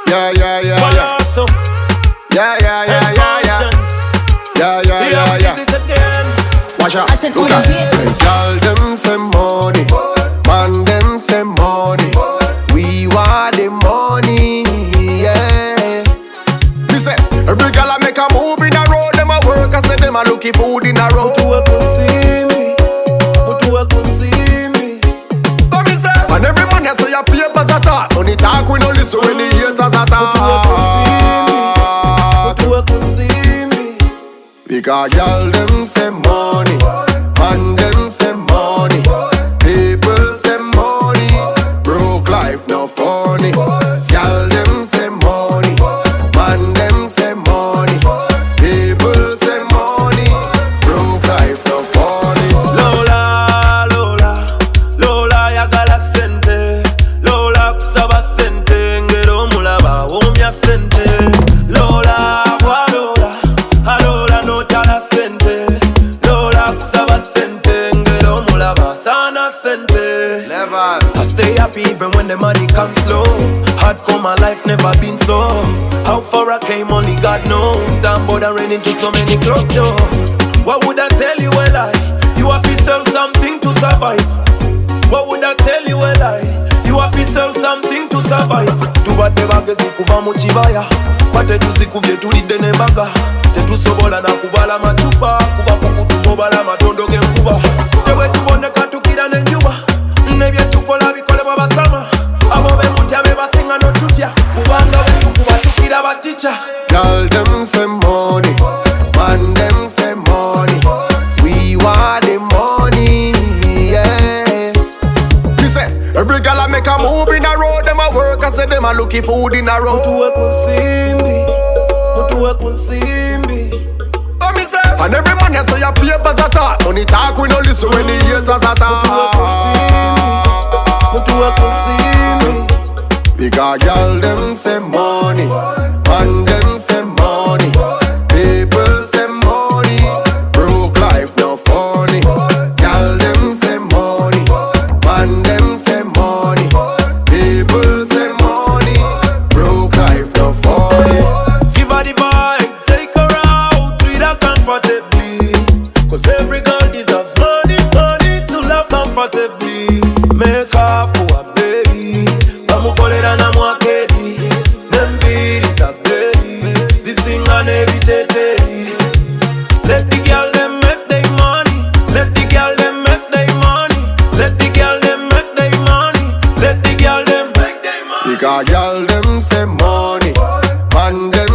Yeah, yeah, yeah, But yeah. also, Yeah, yeah, yeah, yeah, yeah. emotions. Yeah, yeah, We yeah, have yeah. did it again. Watch out. I turn Look on at the girl, them say money. Man, them say money. We want the money, yeah. We say every girl I make a move in a road, them a work. I say them a looking food in a road. But you could see me. But you could see me. Come and say, and every man that say your papers a talk. Only talk we no listen when the haters a talk. But you could see me. Because girl them say money, man them say money, people say money, broke life no funny. Girl them say money, man them say money, people say money, broke life no funny. Lola, Lola, Lola yagala sente. Lola kusaba sente. Ngero mulaba womya sente. Lola, wa Lola, Lola no tala sente. Lola kusaba sente. Ngero mulaba sana sente. Level. I stay happy even when the money comes slow. Hardcore, my life never been so. How far I came, only God knows. Damn, but I ran into so many closed doors. What would I tell you a lie? You have to sell something to survive. What would I tell you a lie? You have to sell something to survive. Tubadeba gezikuva mu kibaya bate tuzikubye tulidde n'embaga tetusobola na kubala matupa kuba kukutubobala matondo g'enkuba tewe tuboneka tukira n'enjuba nebyetukola bikolebwa basama abo bemutya be basinga n'otutya kubanga betukuba tukira batica. Girl them say money, man them say money, we want the money, yeah. We say every girl I make a move in a road, them a work. I say them a looking food in a road. Mutu wekunsimbi, mutu wekunsimbi. Come and say, and every man that say your papers a talk. Only talk we no listen when the haters a talk. Mutu wekunsimbi. Because girl them say money, man them say money, people say money, broke life no funny. Girl them say money, man them say money, people say money, broke life no funny. Give her the vibe, take her out, treat her comfortably. Cause every girl deserves money, money to love comfortably. Make up for a baby, bamukolera na mwakedi. Nembiri za baby, zisinga nebiteteri. Let the girl them make their money, let the girl them make their money, let the girl them make their money, let the girl them make their money. Because girl them say money, man them